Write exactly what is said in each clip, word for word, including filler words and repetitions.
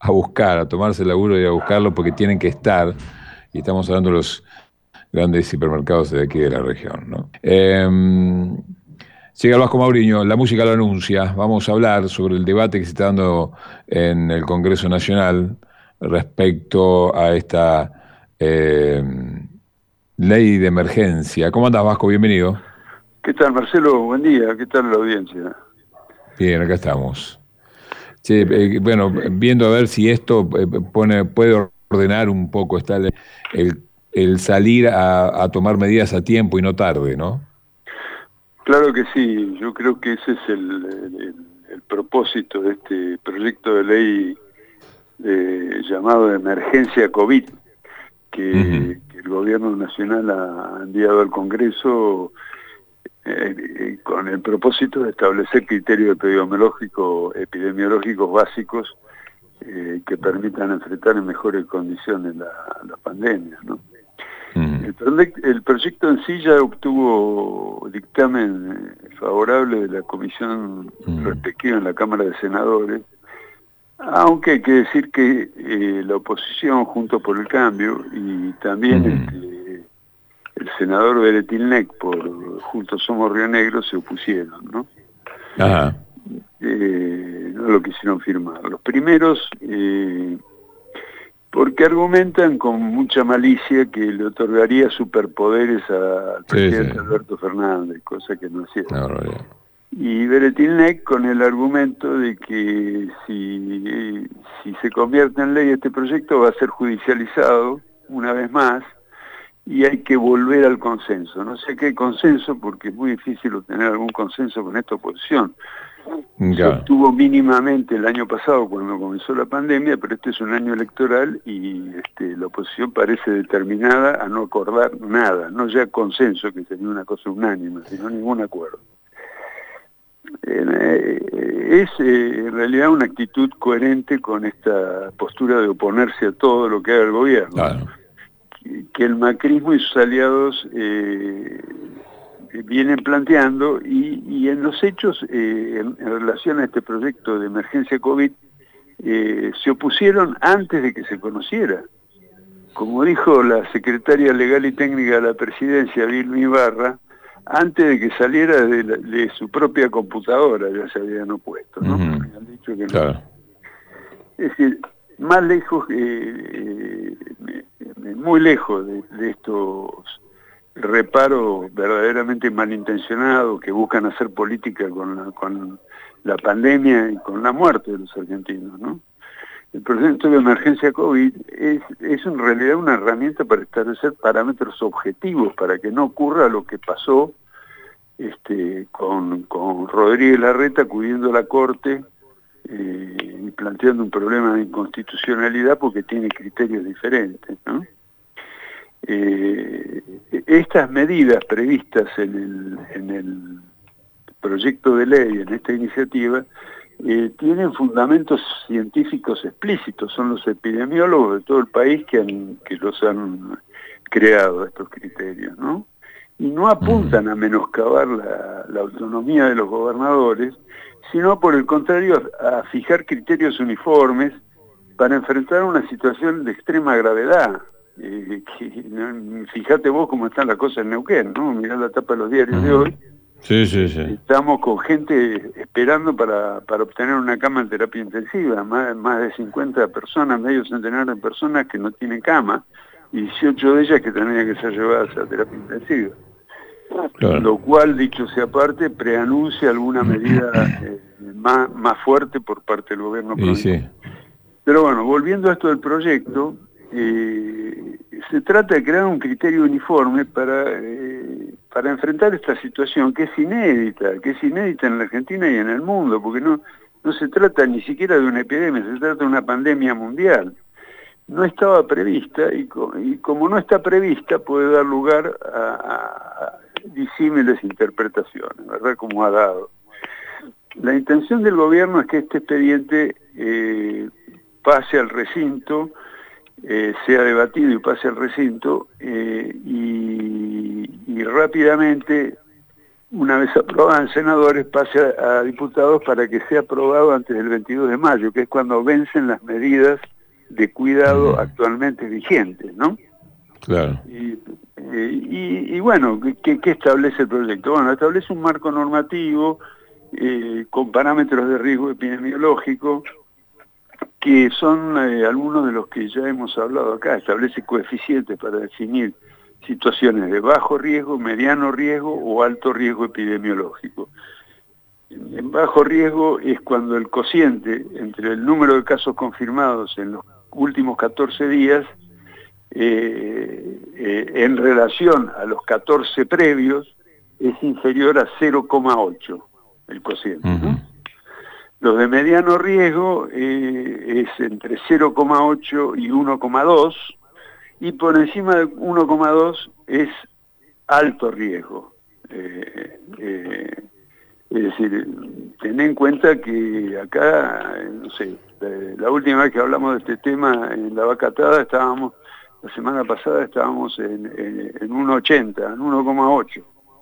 a buscar, a tomarse el laburo y a buscarlo porque tienen que estar, y estamos hablando de los grandes hipermercados de aquí de la región, ¿no? Eh, Llega el Vasco Mauriño, la música lo anuncia. Vamos a hablar sobre el debate que se está dando en el Congreso Nacional respecto a esta eh, ley de emergencia. ¿Cómo andás, Vasco? Bienvenido. ¿Qué tal, Marcelo? Buen día. ¿Qué tal la audiencia? Bien, acá estamos. Che, eh, bueno, viendo a ver si esto eh, pone, puede ordenar un poco está el, el, el salir a, a tomar medidas a tiempo y no tarde, ¿no? Claro que sí. Yo creo que ese es el, el, el propósito de este proyecto de ley eh, llamado de emergencia COVID, que, Uh-huh. que el gobierno nacional ha enviado al Congreso eh, eh, con el propósito de establecer criterios epidemiológicos, epidemiológicos básicos eh, que permitan enfrentar en mejores condiciones la, la pandemia, ¿no? Uh-huh. El, proyecto, el proyecto en sí ya obtuvo dictamen eh, favorable de la comisión Uh-huh. respectiva en la Cámara de Senadores, aunque hay que decir que eh, la oposición, Juntos por el Cambio, y también Uh-huh. este, el senador Beretilnec por Juntos Somos Río Negro se opusieron, ¿no? Ajá. Eh, no lo quisieron firmar. Los primeros... Eh, porque argumentan con mucha malicia que le otorgaría superpoderes al Sí, sí. presidente Alberto Fernández, cosa que no es cierto. No, no, no. Y Beretilnec con el argumento de que si, si se convierte en ley este proyecto va a ser judicializado una vez más y hay que volver al consenso. No sé qué consenso, porque es muy difícil obtener algún consenso con esta oposición. Se Ya. obtuvo mínimamente el año pasado cuando comenzó la pandemia, pero este es un año electoral y este, la oposición parece determinada a no acordar nada, no ya consenso, que sería una cosa unánime, sino ningún acuerdo. Eh, es eh, en realidad una actitud coherente con esta postura de oponerse a todo lo que haga el gobierno, Claro. que, que el macrismo y sus aliados eh, vienen planteando y, y en los hechos eh, en, en relación a este proyecto de emergencia COVID eh, se opusieron antes de que se conociera. Como dijo la secretaria legal y técnica de la presidencia, Vilma Ibarra, antes de que saliera de, la, de su propia computadora ya se habían opuesto, ¿no? Uh-huh. Habían dicho que no. Claro. Es decir, más lejos, eh, eh, muy lejos de, de estos reparos verdaderamente malintencionados que buscan hacer política con la, con la pandemia y con la muerte de los argentinos, ¿no? El proyecto de emergencia COVID es, es en realidad una herramienta para establecer parámetros objetivos para que no ocurra lo que pasó este, con, con Rodríguez Larreta acudiendo a la Corte eh, y planteando un problema de inconstitucionalidad porque tiene criterios diferentes, ¿no? Eh, estas medidas previstas en el, en el proyecto de ley, en esta iniciativa, eh, tienen fundamentos científicos explícitos, son los epidemiólogos de todo el país que, han, que los han creado estos criterios, ¿no? Y no apuntan a menoscabar la, la autonomía de los gobernadores, sino por el contrario a, a fijar criterios uniformes para enfrentar una situación de extrema gravedad. Eh, que, no, fíjate vos cómo están las cosas en Neuquén, ¿no? Mirá la tapa de los diarios de Uh-huh. hoy. Sí, sí, sí. Estamos con gente esperando para, para obtener una cama en terapia intensiva, más, más de cincuenta personas, medio centenar de personas que no tienen cama, y dieciocho de ellas que tendrían que ser llevadas a terapia intensiva. Claro. Lo cual, dicho sea aparte, preanuncia alguna medida eh, más, más fuerte por parte del gobierno Y provincial. sí. Pero bueno, volviendo a esto del proyecto, eh, se trata de crear un criterio uniforme para, eh, para enfrentar esta situación que es inédita, que es inédita en la Argentina y en el mundo, porque no, no se trata ni siquiera de una epidemia, se trata de una pandemia mundial. No estaba prevista y, y como no está prevista puede dar lugar a, a disímiles interpretaciones, ¿verdad? Como ha dado. La intención del gobierno es que este expediente eh, pase al recinto, eh, sea debatido y pase al recinto, eh, y, y rápidamente una vez aprobada en senadores, pase a, a diputados para que sea aprobado antes del veintidós de mayo, que es cuando vencen las medidas de cuidado uh-huh. actualmente vigentes, ¿no? Claro. Y, y, y bueno, ¿qué, ¿qué establece el proyecto? Bueno, establece un marco normativo eh, con parámetros de riesgo epidemiológico, que son eh, algunos de los que ya hemos hablado acá. Establece coeficientes para definir situaciones de bajo riesgo, mediano riesgo o alto riesgo epidemiológico. En bajo riesgo es cuando el cociente entre el número de casos confirmados en los últimos catorce días eh, eh, en relación a los catorce previos es inferior a cero coma ocho el cociente, ¿no? Uh-huh. Los de mediano riesgo eh, es entre cero coma ocho y uno coma dos, y por encima de uno coma dos es alto riesgo. Eh, eh, es decir, ten en cuenta que acá, no sé, la última vez que hablamos de este tema en La Vaca Atada estábamos, la semana pasada estábamos en, en, en uno coma ochenta, en uno coma ocho.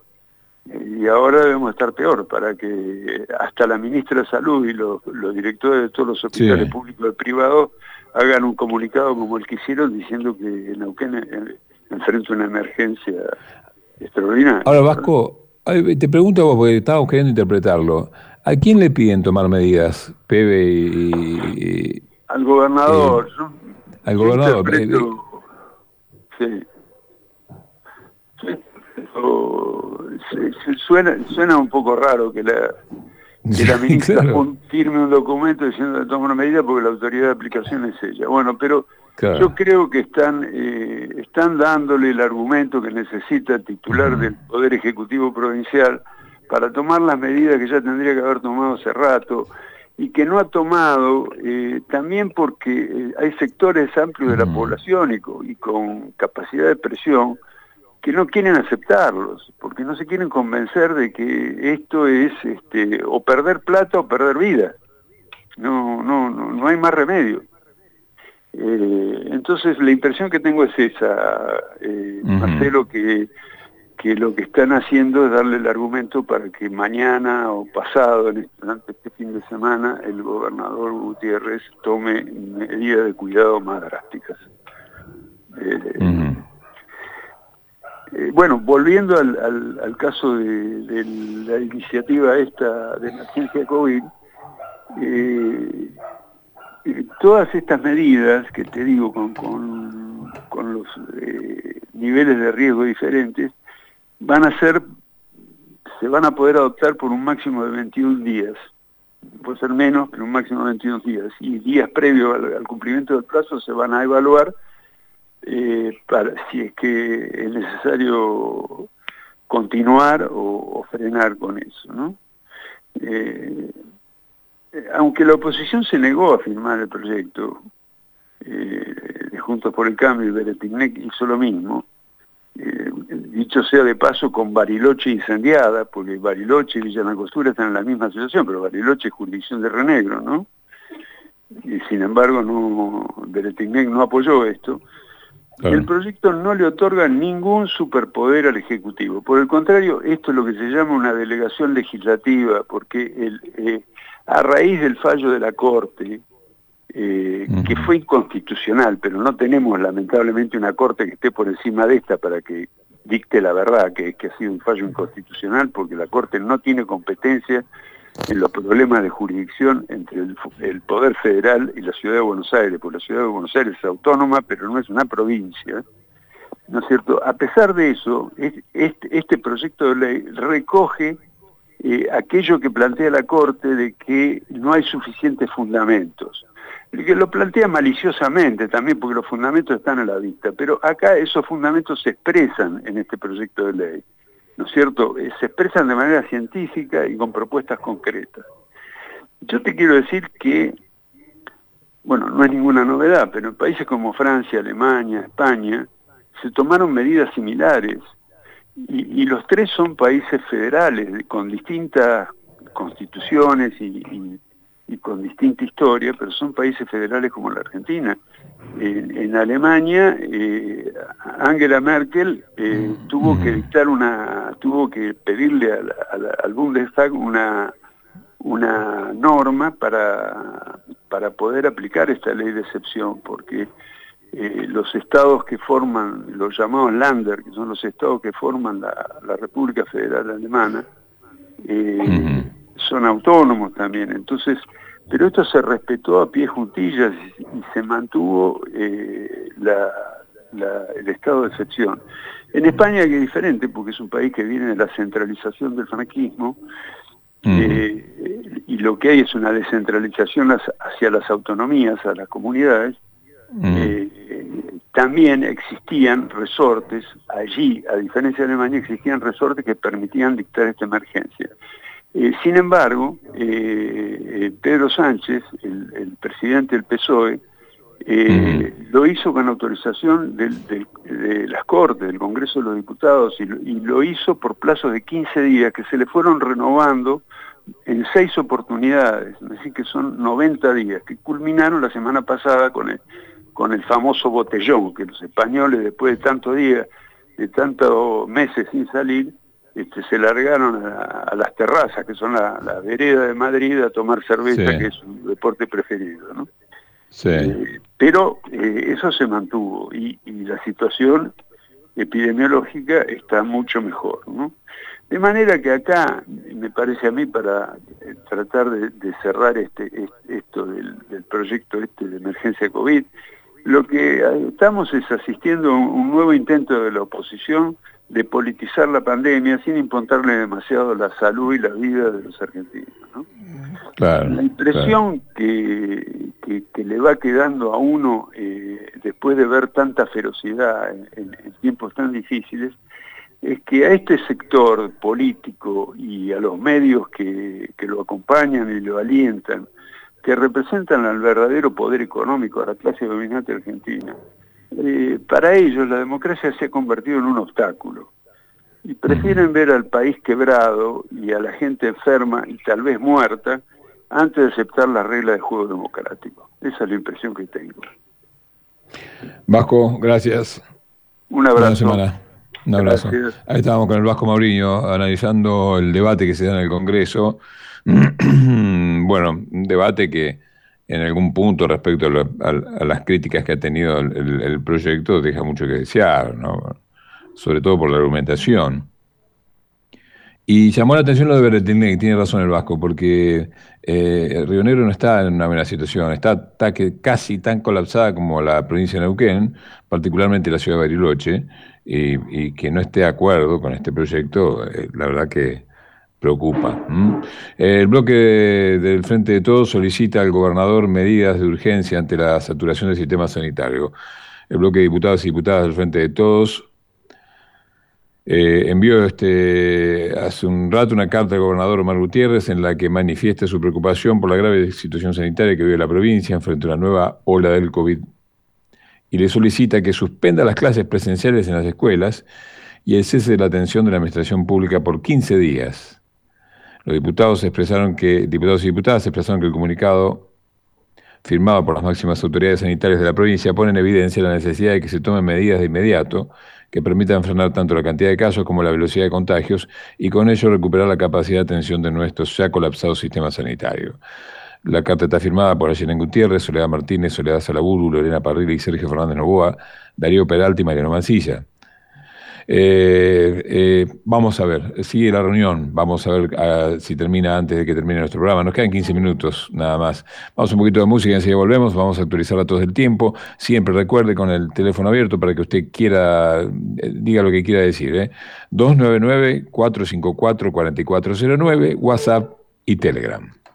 Y ahora debemos estar peor, para que hasta la ministra de Salud y los, los directores de todos los hospitales sí. públicos y privados hagan un comunicado como el que hicieron, diciendo que Neuquén enfrenta una emergencia extraordinaria. Ahora, Vasco, te pregunto a vos, porque estábamos queriendo interpretarlo. ¿A quién le piden tomar medidas, Pebe y...? y al gobernador. Eh, ¿no? Al Yo gobernador. interpreto, sí. sí. O, se, se suena, suena un poco raro que la, que la ministra claro. firme un documento diciendo que toma una medida porque la autoridad de aplicación es ella. Bueno, pero claro. yo creo que están, eh, están dándole el argumento que necesita el titular uh-huh. del Poder Ejecutivo Provincial para tomar las medidas que ya tendría que haber tomado hace rato y que no ha tomado, eh, también porque eh, hay sectores amplios de la uh-huh. población y con, y con capacidad de presión que no quieren aceptarlos, porque no se quieren convencer de que esto es este, o perder plata o perder vida. No, no, no, no hay más remedio. Eh, entonces la impresión que tengo es esa, eh, uh-huh. Marcelo, que, que lo que están haciendo es darle el argumento para que mañana o pasado, en este, durante este fin de semana, el gobernador Gutiérrez tome medidas de cuidado más drásticas. Eh, uh-huh. Eh, bueno, volviendo al, al, al caso de, de la iniciativa esta de emergencia COVID, eh, eh, todas estas medidas que te digo con, con, con los eh, niveles de riesgo diferentes van a ser, se van a poder adoptar por un máximo de veintiún días. Puede ser menos, pero un máximo de veintiún días. Y días previos al, al cumplimiento del plazo se van a evaluar Eh, para, si es que es necesario continuar o, o frenar con eso, ¿no? Eh, aunque la oposición se negó a firmar el proyecto, eh, de Juntos por el Cambio, y Beretilnec hizo lo mismo, eh, dicho sea de paso con Bariloche incendiada, porque Bariloche y Villa Langostura están en la misma situación, pero Bariloche es jurisdicción de Renegro, ¿no? Y sin embargo no, Beretilnec no apoyó esto. Claro. El proyecto no le otorga ningún superpoder al Ejecutivo. Por el contrario, esto es lo que se llama una delegación legislativa, porque el, eh, a raíz del fallo de la Corte, eh, uh-huh. que fue inconstitucional, pero no tenemos lamentablemente una Corte que esté por encima de esta para que dicte la verdad, que, que ha sido un fallo inconstitucional, porque la Corte no tiene competencia en los problemas de jurisdicción entre el, el Poder Federal y la Ciudad de Buenos Aires, porque la Ciudad de Buenos Aires es autónoma, pero no es una provincia, ¿no es cierto? A pesar de eso, este, este proyecto de ley recoge eh, aquello que plantea la Corte de que no hay suficientes fundamentos, y que lo plantea maliciosamente también, porque los fundamentos están a la vista, pero acá esos fundamentos se expresan en este proyecto de ley, ¿no es cierto? Eh, se expresan de manera científica y con propuestas concretas. Yo te quiero decir que, bueno, no es ninguna novedad, pero en países como Francia, Alemania, España, se tomaron medidas similares, y, y los tres son países federales, con distintas constituciones y, y, y con distinta historia, pero son países federales como la Argentina. En, en Alemania, eh, Angela Merkel eh, tuvo que dictar una, tuvo que pedirle a la, a la, al Bundestag una, una norma para, para poder aplicar esta ley de excepción, porque eh, los estados que forman, los llamados Länder, que son los estados que forman la, la República Federal Alemana, eh, uh-huh. son autónomos también. Entonces, pero esto se respetó a pie juntillas y, y se mantuvo eh, la, la, el estado de excepción. En España, que es diferente, porque es un país que viene de la centralización del franquismo, uh-huh. eh, y lo que hay es una descentralización hacia las autonomías, a las comunidades. Uh-huh. eh, también existían resortes, allí, a diferencia de Alemania, existían resortes que permitían dictar esta emergencia. Eh, sin embargo, eh, Pedro Sánchez, el, el presidente del P S O E, eh, uh-huh. lo hizo con autorización del, del, de las Cortes, del Congreso de los Diputados, y lo, y lo hizo por plazos de quince días, que se le fueron renovando en seis oportunidades, así que son noventa días, que culminaron la semana pasada con el, con el famoso botellón, que los españoles, después de tantos días, de tantos meses sin salir, Este, se largaron a, a las terrazas, que son la, la vereda de Madrid, a tomar cerveza, sí. que es su deporte preferido, ¿no? Sí. Eh, pero eh, eso se mantuvo y, y la situación epidemiológica está mucho mejor, ¿no? De manera que acá, me parece a mí, para eh, tratar de, de cerrar este, este esto del, del proyecto este de emergencia COVID, lo que estamos es asistiendo a un, un nuevo intento de la oposición de politizar la pandemia sin importarle demasiado la salud y la vida de los argentinos, ¿no? Claro, la impresión claro. que, que, que le va quedando a uno eh, después de ver tanta ferocidad en, en, en tiempos tan difíciles es que a este sector político y a los medios que, que lo acompañan y lo alientan, que representan al verdadero poder económico de la clase dominante argentina, Eh, para ellos la democracia se ha convertido en un obstáculo y prefieren ver al país quebrado y a la gente enferma y tal vez muerta antes de aceptar las reglas del juego democrático. Esa es la impresión que tengo. Vasco, gracias. Un abrazo. Buena semana. Un abrazo. Gracias. Ahí estábamos con el Vasco Mauriño analizando el debate que se da en el Congreso. Bueno, un debate que en algún punto respecto a, lo, a, a las críticas que ha tenido el, el, el proyecto deja mucho que desear, ¿no? Sobre todo por la argumentación. Y llamó la atención lo de Berretilnec, tiene razón el Vasco, porque eh, Río Negro no está en una buena situación, está, está que casi tan colapsada como la provincia de Neuquén, particularmente la ciudad de Bariloche, y, y que no esté de acuerdo con este proyecto, eh, la verdad que preocupa. ¿Mm? El bloque del Frente de Todos solicita al gobernador medidas de urgencia ante la saturación del sistema sanitario. El bloque de diputados y diputadas del Frente de Todos eh, envió este, hace un rato una carta al gobernador Omar Gutiérrez en la que manifiesta su preocupación por la grave situación sanitaria que vive la provincia en frente a una nueva ola del COVID y le solicita que suspenda las clases presenciales en las escuelas y el cese de la atención de la administración pública por quince días. Los diputados expresaron que, diputados y diputadas expresaron que el comunicado firmado por las máximas autoridades sanitarias de la provincia pone en evidencia la necesidad de que se tomen medidas de inmediato que permitan frenar tanto la cantidad de casos como la velocidad de contagios y con ello recuperar la capacidad de atención de nuestro ya colapsado sistema sanitario. La carta está firmada por Ayelen Gutiérrez, Soledad Martínez, Soledad Salaburu, Lorena Parrilla y Sergio Fernández Novoa, Darío Peralta y Mariano Mancilla. Eh, eh, vamos a ver, sigue la reunión, vamos a ver uh, si termina antes de que termine nuestro programa. Nos quedan quince minutos nada más. Vamos a un poquito de música y enseguida volvemos, vamos a actualizar datos del tiempo. Siempre recuerde con el teléfono abierto para que usted quiera, eh, diga lo que quiera decir. ¿eh? dos nueve nueve, cuatro cinco cuatro, cuatro cuatro cero nueve, WhatsApp y Telegram.